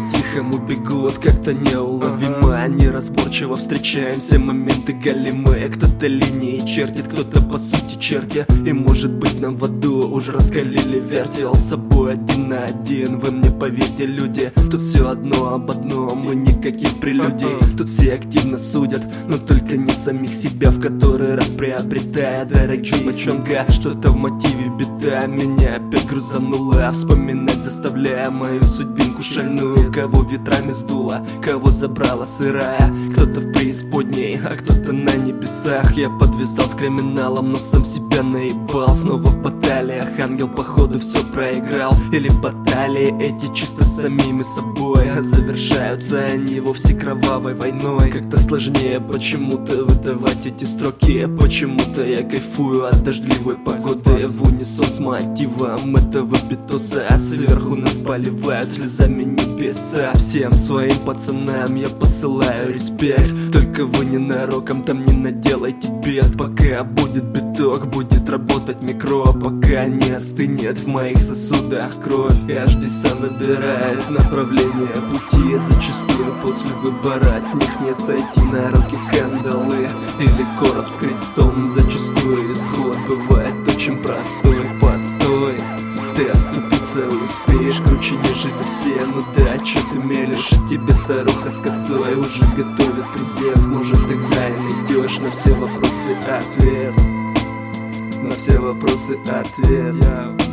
по-тихому бегут, как-то неуловимо, неразборчиво встречаемся моменты голимые. Кто-то линии чертит, кто-то по сути черти. И может быть нам в аду уже раскалили вертел. С собой один на один, вы мне поверьте, люди. Тут все одно об одном и никаких прелюдий. Тут все активно судят, но только не самих себя, в который раз приобретая дорогие деньга. Что-то в мотиве беда меня опять грузанула, вспоминать заставляя мою судьбинку шальную. Кого ветрами сдуло, кого забрала сырая. Кто-то в преисподней, а кто-то на небесах. Я подвязал с криминалом, но сам себя наебал. Снова в баталиях, ангел походу все проиграл. Или баталии эти чисто с самими собой, а завершаются они вовсе кровавой войной. Как-то сложнее почему-то выдавать эти строки. Почему-то я кайфую от дождливой погоды в унисон с мотивом этого битоса. Сверху нас поливают слезами небеса. Всем своим пацанам я посылаю респект. Только вы ненароком там не наделайте бед. Пока будет биток, будет работать микроб. Пока не остынет в моих сосудах кровь. Каждый сам выбирает направление пути. Зачастую после выбора с них не сойти. На руки кандалы или короб с крестом. Зачастую исход бывает очень простой. Постой, ты оступиться успеешь, круче нежели все. Ну да, чё ты мелешь, тебе старуха с косой уже готовит презент. Может тогда и найдешь на все вопросы ответ. На все вопросы ответ.